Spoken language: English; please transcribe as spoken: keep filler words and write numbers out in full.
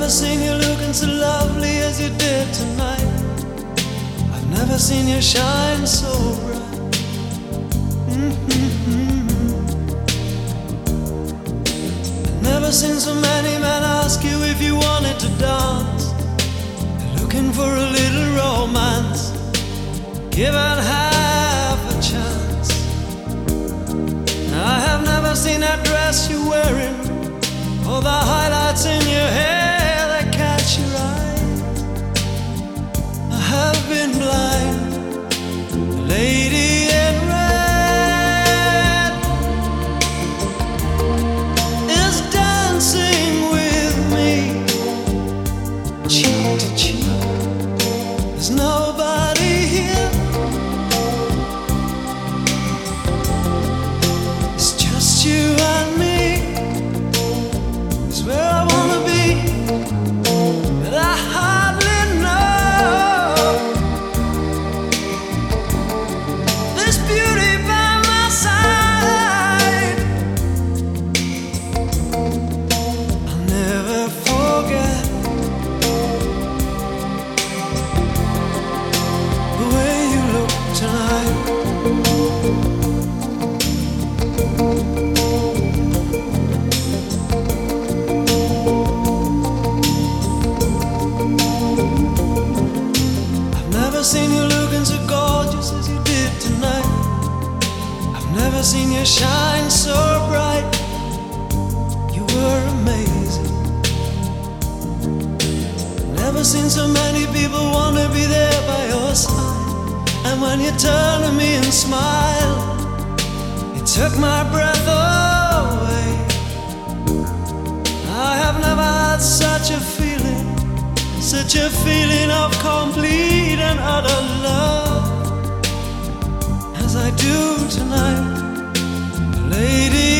never seen you looking so lovely as you did tonight. I've never seen you shine so bright. Mm-hmm. I've never seen so many men ask you if you wanted to dance. They're looking for a little romance, given half a chance. I have never seen that dress you're wearing, or the highlights in your hair that catch your eye. I have been blind. The lady in red is dancing with me, cheek to cheek. There's nobody here. It's just you and me. It's where I wanna be, but I hardly know. This beauty by my side, I'll never forget the way you look tonight. I've never seen you looking so gorgeous as you did tonight. I've never seen you shine so bright. You were amazing. Never seen so many people want to be there by your side. And when you turned to me and smiled, it took my breath away. I have never had such a feeling, such a feeling of complete and utter love as I do tonight, lady.